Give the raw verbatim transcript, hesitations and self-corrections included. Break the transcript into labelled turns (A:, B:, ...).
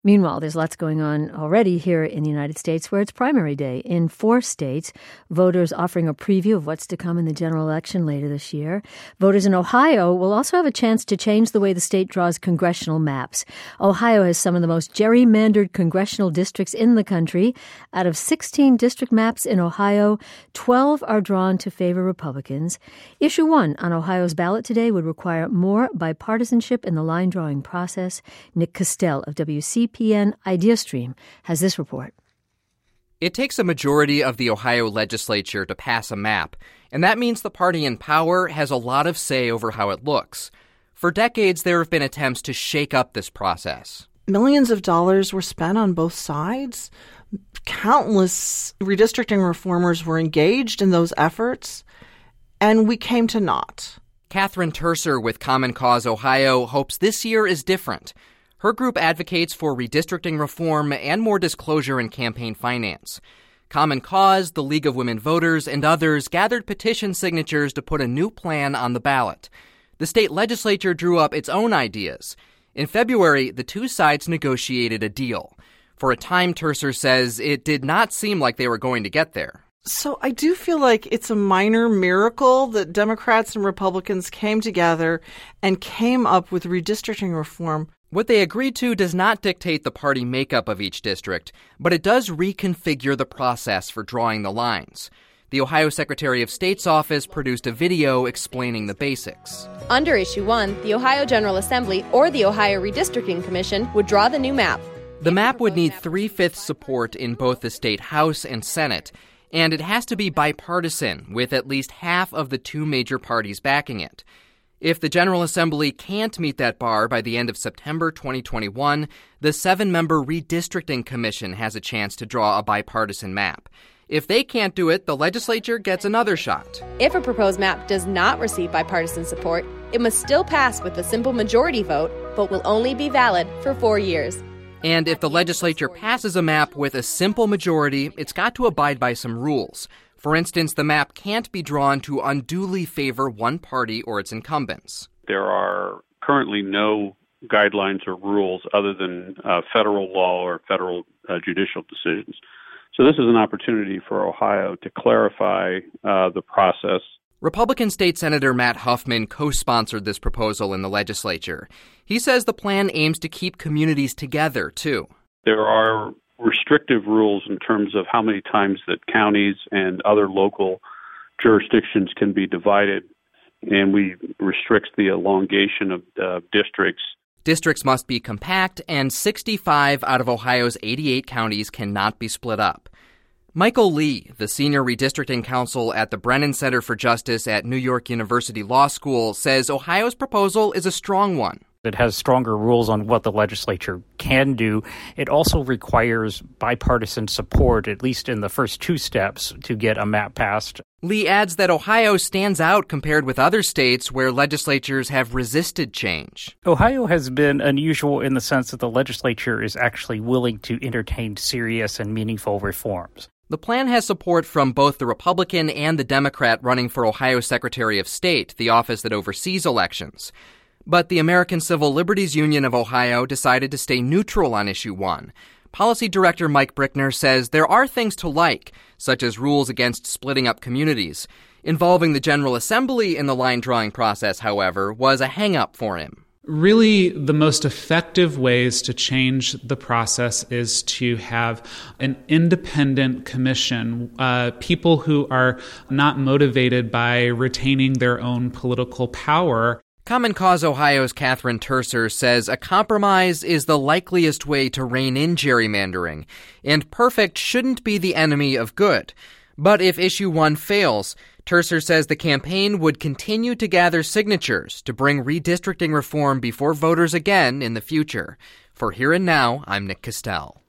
A: Meanwhile, there's lots going on already here in the United States where it's primary day. In four states, voters offering a preview of what's to come in the general election later this year. Voters in Ohio will also have a chance to change the way the state draws congressional maps. Ohio has some of the most gerrymandered congressional districts in the country. Out of sixteen district maps in Ohio, twelve are drawn to favor Republicans. Issue one on Ohio's ballot today would require more bipartisanship in the line drawing process. Nick Costell of W C P N IdeaStream has this report.
B: It takes a majority of the Ohio legislature to pass a map, and that means the party in power has a lot of say over how it looks. For decades, there have been attempts to shake up this process.
C: Millions of dollars were spent on both sides. Countless redistricting reformers were engaged in those efforts, and we came to naught.
B: Catherine Terser with Common Cause Ohio hopes this year is different. Her group advocates for redistricting reform and more disclosure in campaign finance. Common Cause, the League of Women Voters, and others gathered petition signatures to put a new plan on the ballot. The state legislature drew up its own ideas. In February, the two sides negotiated a deal. For a time, Terser says, it did not seem like they were going to get there.
C: So I do feel like it's a minor miracle that Democrats and Republicans came together and came up with redistricting reform.
B: What they agreed to does not dictate the party makeup of each district, but it does reconfigure the process for drawing the lines. The Ohio Secretary of State's office produced a video explaining the basics.
D: Under Issue one, the Ohio General Assembly or the Ohio Redistricting Commission would draw the new map.
B: The map would need three-fifths support in both the state House and Senate, and it has to be bipartisan, with at least half of the two major parties backing it. If the General Assembly can't meet that bar by the end of September twenty twenty-one, the seven-member Redistricting Commission has a chance to draw a bipartisan map. If they can't do it, the legislature gets another shot.
D: If a proposed map does not receive bipartisan support, it must still pass with a simple majority vote, but will only be valid for four years.
B: And if the legislature passes a map with a simple majority, it's got to abide by some rules. For instance, the map can't be drawn to unduly favor one party or its incumbents.
E: There are currently no guidelines or rules other than uh, federal law or federal uh, judicial decisions. So this is an opportunity for Ohio to clarify uh, the process.
B: Republican State Senator Matt Huffman co-sponsored this proposal in the legislature. He says the plan aims to keep communities together, too.
E: There are restrictive rules in terms of how many times that counties and other local jurisdictions can be divided, and we restrict the elongation of uh, districts.
B: Districts must be compact, and sixty-five out of Ohio's eighty-eight counties cannot be split up. Michael Lee, the senior redistricting counsel at the Brennan Center for Justice at New York University Law School, says Ohio's proposal is a strong one.
F: It has stronger rules on what the legislature can do. It also requires bipartisan support, at least in the first two steps, to get a map passed.
B: Lee adds that Ohio stands out compared with other states where legislatures have resisted change.
F: Ohio has been unusual in the sense that the legislature is actually willing to entertain serious and meaningful reforms.
B: The plan has support from both the Republican and the Democrat running for Ohio Secretary of State, the office that oversees elections. But the American Civil Liberties Union of Ohio decided to stay neutral on Issue one. Policy Director Mike Brickner says there are things to like, such as rules against splitting up communities. Involving the General Assembly in the line-drawing process, however, was a hang-up for him.
G: Really, the most effective ways to change the process is to have an independent commission, uh, people who are not motivated by retaining their own political power.
B: Common Cause Ohio's Catherine Terser says a compromise is the likeliest way to rein in gerrymandering, and perfect shouldn't be the enemy of good. But if Issue one fails, Terser says the campaign would continue to gather signatures to bring redistricting reform before voters again in the future. For Here and Now, I'm Nick Costell.